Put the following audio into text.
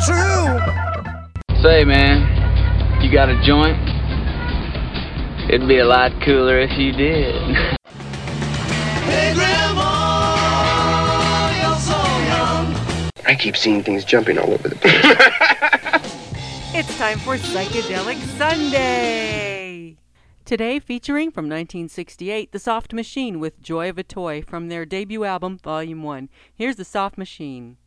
true. Say, man, you got a joint? It'd be a lot cooler if you did. Hey, Grandma, you're so young. I keep seeing things jumping all over the place. It's time for Psychedelic Sunday! Today featuring from 1968, The Soft Machine with Joy of a Toy from their debut album, Volume 1. Here's The Soft Machine.